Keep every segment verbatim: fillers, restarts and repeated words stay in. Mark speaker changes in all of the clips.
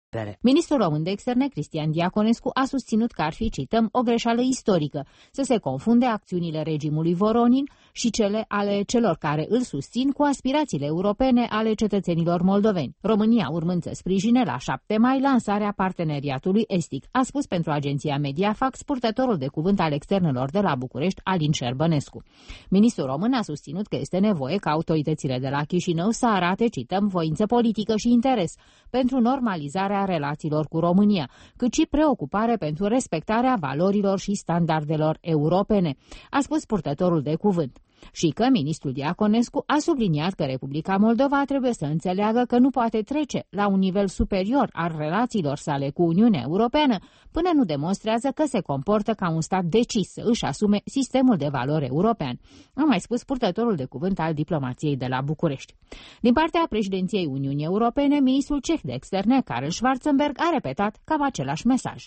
Speaker 1: Ministrul român de externe, Cristian Diaconescu, a susținut că ar fi, cităm, o greșeală istorică să se confunde acțiunile regimului Voronin și cele ale celor care îl susțin cu aspirațiile europene ale cetățenilor moldoveni. România urmând să sprijine la șapte mai lansarea parteneriatului estic, a spus pentru agenția Mediafax purtătorul de cuvânt al externelor de la București, Alin Șerbănescu. Ministrul român a susținut că este nevoie ca autoritățile de la Chișinău să arate, cităm, voință politică și interes pentru normalizarea relațiilor cu România, cât și preocupare pentru respectarea valorilor și standardelor europene, a spus purtătorul de cuvânt. Și că ministrul Diaconescu a subliniat că Republica Moldova trebuie să înțeleagă că nu poate trece la un nivel superior al relațiilor sale cu Uniunea Europeană până nu demonstrează că se comportă ca un stat decis să își asume sistemul de valori european, a mai spus purtătorul de cuvânt al diplomației de la București. Din partea președinției Uniunii Europene, ministrul ceh de externe, Karel Schwarzenberg, a repetat cam același mesaj.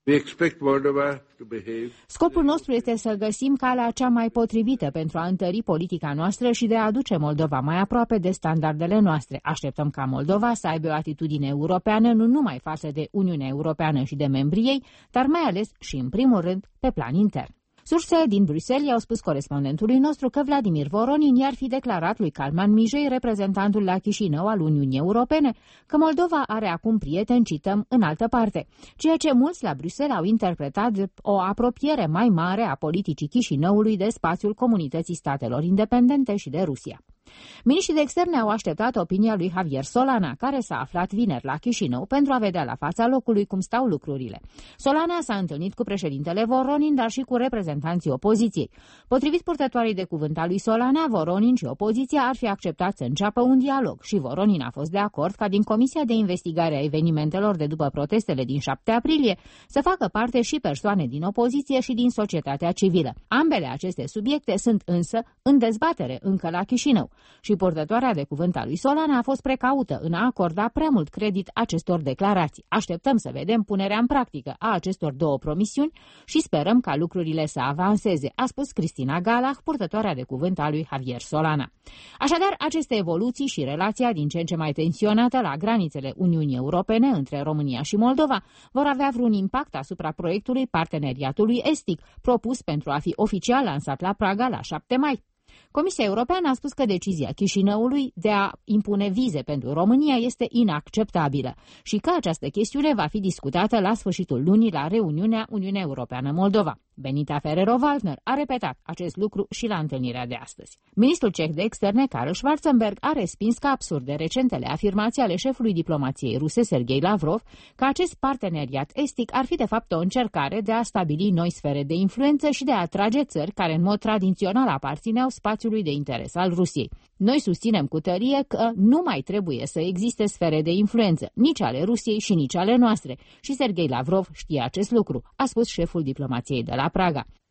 Speaker 1: Scopul nostru este să găsim calea cea mai potrivită pentru a întări politica noastră și de a aduce Moldova mai aproape de standardele noastre. Așteptăm ca Moldova să aibă o atitudine europeană nu numai față de Uniunea Europeană și de membrii ei, dar mai ales și în primul rând pe plan intern. Surse din Bruxelles i-au spus corespondentului nostru că Vladimir Voronin i-ar fi declarat lui Calman Mijei, reprezentantul la Chișinău al Uniunii Europene, că Moldova are acum prieteni, cităm, în altă parte, ceea ce mulți la Bruxelles au interpretat o apropiere mai mare a politicii Chișinăului de spațiul Comunității Statelor Independente și de Rusia. Miniștrii de externe au așteptat opinia lui Javier Solana, care s-a aflat vineri la Chișinău pentru a vedea la fața locului cum stau lucrurile. Solana s-a întâlnit cu președintele Voronin, dar și cu reprezentanții opoziției. Potrivit purtătoarei de cuvânt a lui Solana, Voronin și opoziția ar fi acceptat să înceapă un dialog și Voronin a fost de acord ca din Comisia de Investigare a Evenimentelor de după protestele din șapte aprilie să facă parte și persoane din opoziție și din societatea civilă. Ambele aceste subiecte sunt însă în dezbatere încă la Chișinău. Și purtătoarea de cuvânt a lui Solana a fost precaută în a acorda prea mult credit acestor declarații. Așteptăm să vedem punerea în practică a acestor două promisiuni și sperăm ca lucrurile să avanseze, a spus Cristina Galah, purtătoarea de cuvânt a lui Javier Solana. Așadar, aceste evoluții și relația din ce în ce mai tensionată la granițele Uniunii Europene între România și Moldova vor avea vreun impact asupra proiectului parteneriatului estic, propus pentru a fi oficial lansat la Praga la șapte mai. Comisia Europeană a spus că decizia Chișinăului de a impune vize pentru România este inacceptabilă și că această chestiune va fi discutată la sfârșitul lunii la reuniunea Uniunea Europeană-Moldova. Benita Ferrero-Waldner a repetat acest lucru și la întâlnirea de astăzi. Ministrul ceh de externe, Karel Schwarzenberg, a respins ca absurde recentele afirmații ale șefului diplomației ruse, Sergei Lavrov, că acest parteneriat estic ar fi de fapt o încercare de a stabili noi sfere de influență și de a atrage țări care în mod tradițional aparțineau spațiului de interes al Rusiei. Noi susținem cu tărie că nu mai trebuie să existe sfere de influență, nici ale Rusiei și nici ale noastre, și Sergei Lavrov știe acest lucru, a spus șeful diplomației de la Praga.